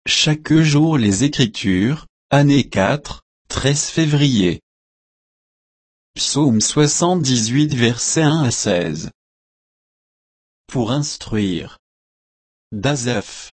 chaque jour les Écritures, année 4, 13 février. Psaume 78 versets 1 à 16. Pour instruire. d'Asaph.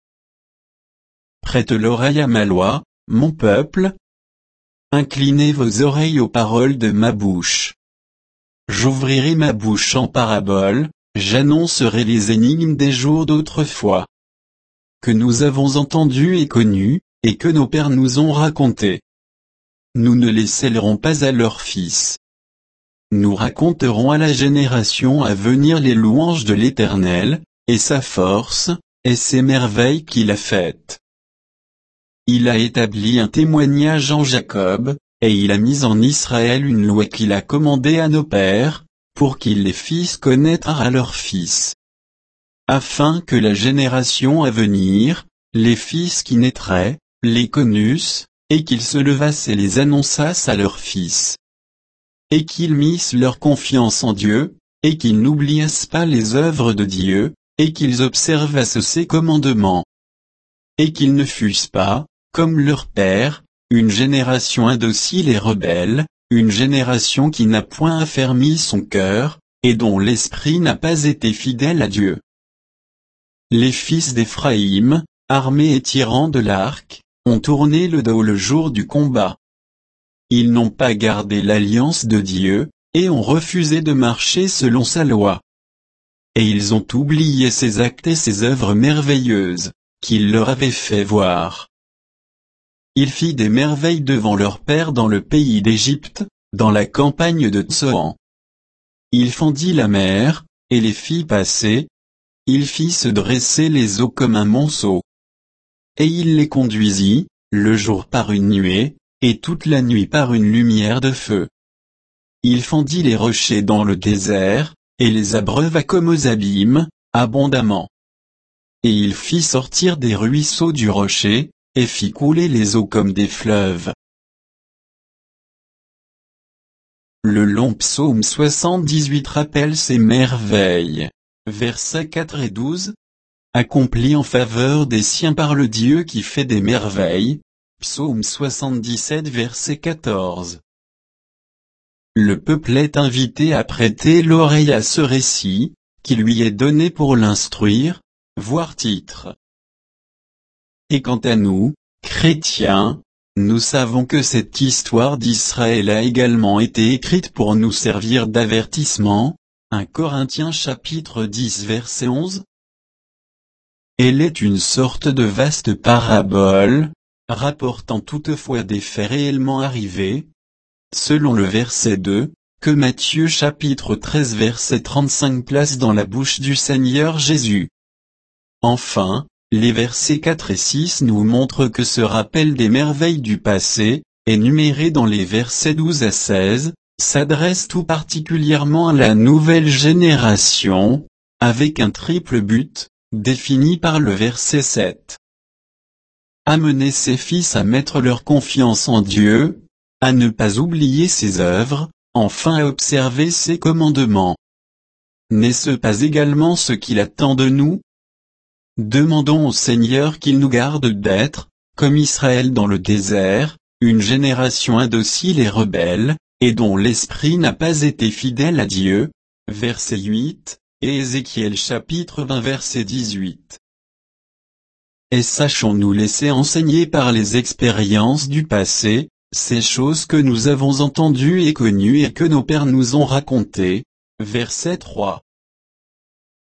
Prête l'oreille à ma loi, mon peuple. Inclinez vos oreilles aux paroles de ma bouche. J'ouvrirai ma bouche en parabole, j'annoncerai les énigmes des jours d'autrefois. Que nous avons entendues et connues, et que nos pères nous ont racontées. Nous ne les scellerons pas à leurs fils. Nous raconterons à la génération à venir les louanges de l'Éternel, et sa force, et ses merveilles qu'il a faites. Il a établi un témoignage en Jacob, et il a mis en Israël une loi qu'il a commandée à nos pères, pour qu'ils les fissent connaître à leurs fils. Afin que la génération à venir, les fils qui naîtraient, les connussent, et qu'ils se levassent et les annonçassent à leurs fils. Et qu'ils missent leur confiance en Dieu, et qu'ils n'oubliassent pas les œuvres de Dieu, et qu'ils observassent ses commandements. Et qu'ils ne fussent pas, comme leur père, une génération indocile et rebelle, une génération qui n'a point affermi son cœur, et dont l'esprit n'a pas été fidèle à Dieu. Les fils d'Éphraïm, armés et tirant de l'arc, ont tourné le dos le jour du combat. Ils n'ont pas gardé l'alliance de Dieu, et ont refusé de marcher selon sa loi. Et ils ont oublié ses actes et ses œuvres merveilleuses, qu'il leur avait fait voir. Il fit des merveilles devant leur père dans le pays d'Égypte, dans la campagne de Tsoan. Il fendit la mer, et les fit passer. Il fit se dresser les eaux comme un monceau. Et il les conduisit, le jour par une nuée, et toute la nuit par une lumière de feu. Il fendit les rochers dans le désert, et les abreuva comme aux abîmes, abondamment. Et il fit sortir des ruisseaux du rocher, et fit couler les eaux comme des fleuves. Le long psaume 78 rappelle ces merveilles. Versets 4 et 12. Accompli en faveur des siens par le Dieu qui fait des merveilles. Psaume 77 verset 14. Le peuple est invité à prêter l'oreille à ce récit, qui lui est donné pour l'instruire, voir titre. Et quant à nous, chrétiens, nous savons que cette histoire d'Israël a également été écrite pour nous servir d'avertissement. 1 Corinthiens chapitre 10 verset 11. Elle est une sorte de vaste parabole, rapportant toutefois des faits réellement arrivés, selon le verset 2, que Matthieu chapitre 13 verset 35 place dans la bouche du Seigneur Jésus. Enfin, les versets 4 et 6 nous montrent que ce rappel des merveilles du passé, énuméré dans les versets 12 à 16, s'adresse tout particulièrement à la nouvelle génération, avec un triple but, défini par le verset 7. Amener ses fils à mettre leur confiance en Dieu, à ne pas oublier ses œuvres, enfin à observer ses commandements. N'est-ce pas également ce qu'il attend de nous? Demandons au Seigneur qu'il nous garde d'être, comme Israël dans le désert, une génération indocile et rebelle, et dont l'esprit n'a pas été fidèle à Dieu. Verset 8, et Ézéchiel chapitre 20 verset 18. Et sachons nous laisser enseigner par les expériences du passé, ces choses que nous avons entendues et connues et que nos pères nous ont racontées. Verset 3.